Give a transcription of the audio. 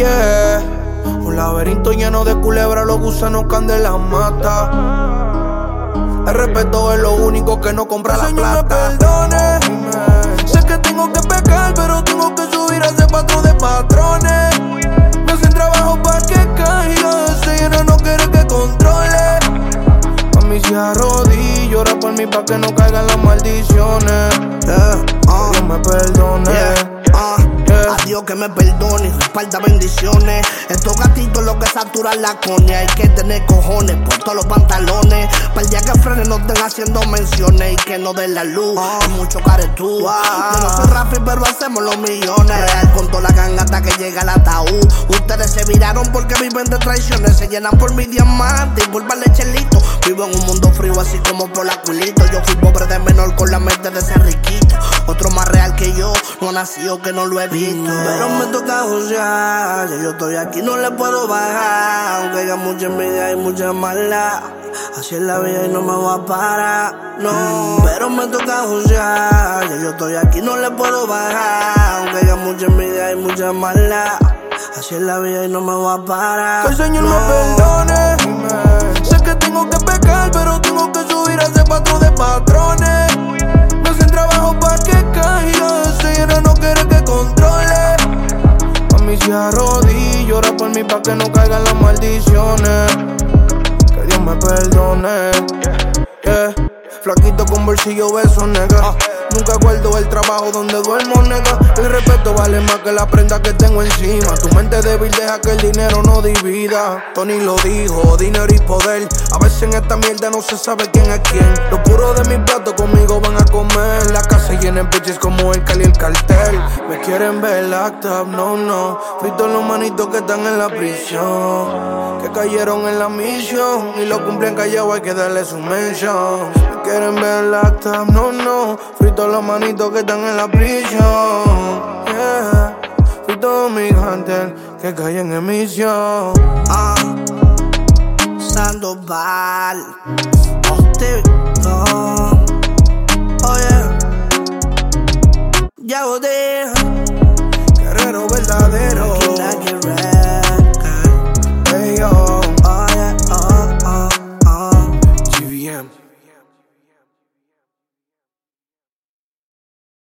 yeah. Un laberinto lleno de culebras, los gusanos caen de las matas. El respeto es lo único que no compra la plata. Me perdone, sé que tengo que pecar, pero tengo que subir a ese patrón de patrones. Me hacen trabajo pa' que caiga, ese lleno no quiere que controle. Mami se arrodilla, llora por mí pa' que no caigan las maldiciones. Dios me perdone. A Dios que me perdone, respalda bendiciones. Estos gatitos lo que saturan la coña. Hay que tener cojones por todos los pantalones. Para el día que frenen no estén haciendo menciones. Y que no den la luz, hay mucho caretú. Yo no soy Rafi pero hacemos los millones. Real con toda la ganga hasta que llega el ataúd. Ustedes se viraron porque viven de traiciones. Se llenan por mi diamante y por vale chelito. Vivo en un mundo frío así como por la culito. Yo fui pobre de menor con la mente de ser riquito. Otro más real que yo no ha nacido que no lo he visto. Pero me toca josear, ya yo estoy aquí, no le puedo bajar. Aunque haya mucha envidia y mucha maldad, así es la vida y no me voy a parar, no. Pero me toca josear, ya yo estoy aquí, no le puedo bajar. Aunque haya mucha envidia y mucha maldad, así es la vida y no me voy a parar. Que el Señor me perdone. Sé que tengo que pecar, pero tengo que subir a ese patrón de patrones. Me hacen trabajo pa' que caiga, ese lleno no quiere que controle. Mami se arrodilla, llora por mí pa' que no caigan las maldiciones. Que Dios me perdone. Yeah. Flaquito con bolsillo beso, nega. Nunca guardo el trabajo donde duermo, nega. El respeto vale más que la prenda que tengo encima. Tu mente débil deja que el dinero no divida. Tony lo dijo, dinero y poder. A veces en esta mierda no se sabe quién es quién. Los puros de mis platos conmigo van a comer. La casa llena de bitches como el Cali y el cartel. Me quieren ver locked up, no, no. Frito los manitos que están en la prisión, que cayeron en la misión y lo cumplen callado, hay que darle su mention. Me quieren ver locked up, no, no. Frito los manitos que están en la prisión, yeah. Frito mis hunters que caen en misión. Sandoval, oh yeah, ya lo dejo.